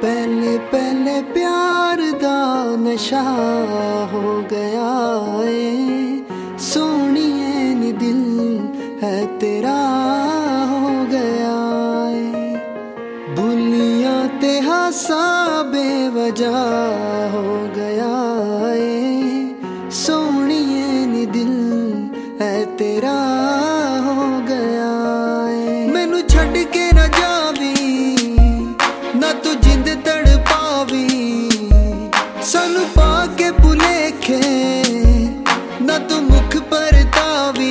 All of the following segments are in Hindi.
पहले पहले प्यार दा नशा हो गया है, सोनिए नी दिल है तेरा हो गया है। भूलियां ते हासा बेवजह हो गया है, सोनिए नी दिल है तेरा हो गया है। मैनू छड़ के ना जावी, ना तू जिंद तड़ पावी, सानू पाके भुलेखे ना तू मुख परतावी।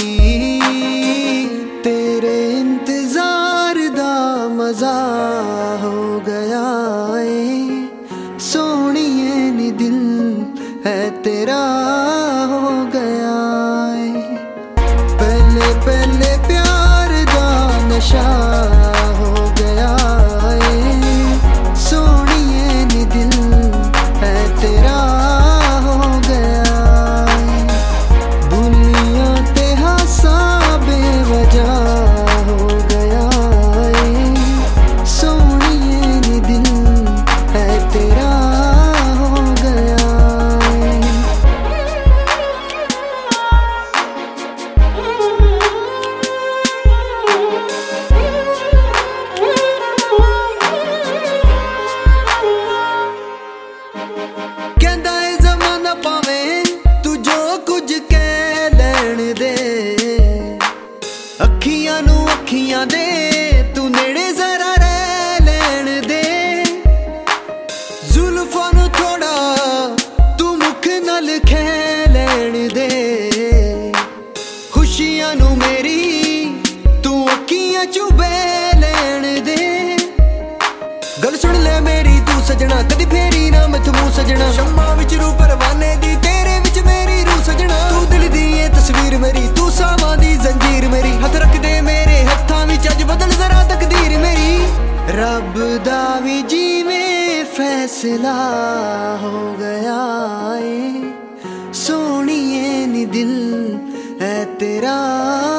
तेरे इंतजार दा मजा हो गया है, सोनिए नी दिल है तेरा हो गया है। पहले पहले प्यार दा नशा हो गया है, सोनिए नी दिल है तेरा हो गया है। भूलियां ते हासा बेवजह हो गया है, सोनिए नी दिल है तेरा हो गया है। कहंदा है ज़माना पावे तू जो कुछ कह लैण दे, अखियां नू अखियां दे तू नेड़े जरा रह लैण दे। जुल्फां नू थोड़ा तू मुख नाल खै लैण दे, खुशियां नू मेरी तू अखियां चू बह लैण दे। गल सुन ले मेरी तू सजना, कदी फेरी ना मैथों मूंह सजना। शम्मा विच रू परवाने दी तेरे विच मेरी रूह सजना। तू दिल दी ये तस्वीर मेरी, तू सावां दी जंजीर मेरी। हथ रख दे मेरे हत्थां विच अज बदल जरा तकदीर मेरी। रब दा भी जिवें फैसला हो गया है, सोनिए नी दिल है तेरा